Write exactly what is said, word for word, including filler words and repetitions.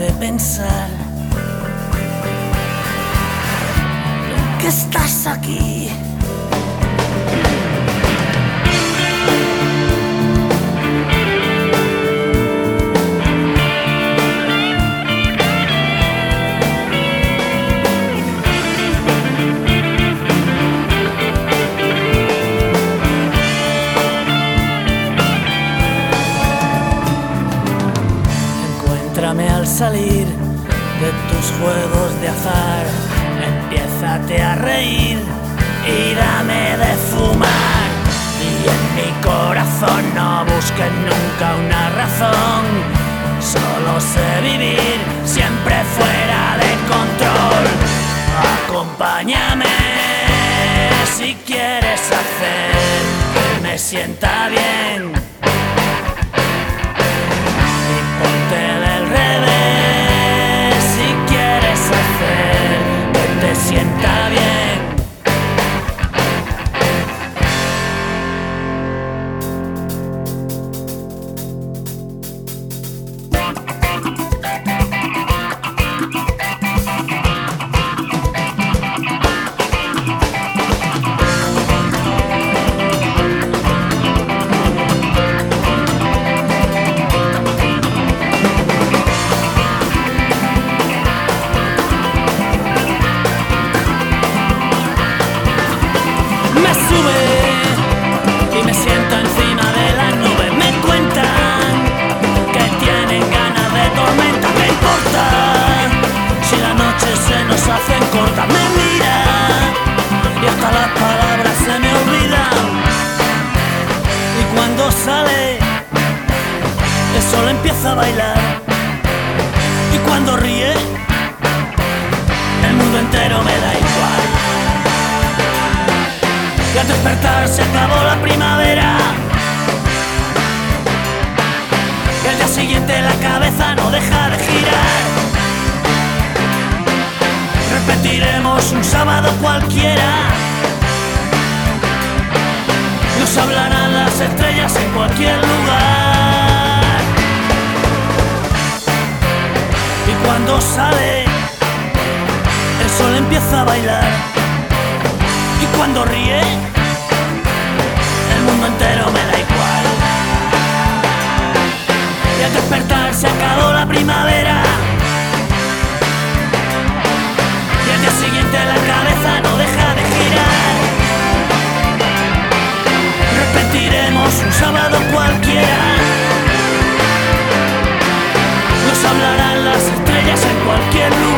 de pensar que estás aquí. Encuéntrame al salir de tus juegos de azar, empiézate a reír y dame de fumar. Y en mi corazón no busques nunca una razón, solo sé vivir siempre fuera de control. Acompáñame si quieres hacer que me sienta bien, y ponte del revés si quieres hacer que te sienta bien. Me sube y me siento encima de las nubes. Me cuentan que tienen ganas de tormenta. ¿Qué importa si la noche se nos hace corta? Me mira y hasta las palabras se me olvidan. Y cuando sale el sol empieza a bailar, y cuando ríe el mundo entero me da igual. Y al despertar se acabó la primavera, y al día siguiente la cabeza no deja de girar. Repetiremos un sábado cualquiera, nos hablarán las estrellas en cualquier lugar. Y cuando sale el sol empieza a bailar, y cuando ríe el mundo entero me da igual. Y al despertar se acabó la primavera, y al día siguiente la cabeza no deja de girar. Repetiremos un sábado cualquiera, nos hablarán las estrellas en cualquier lugar.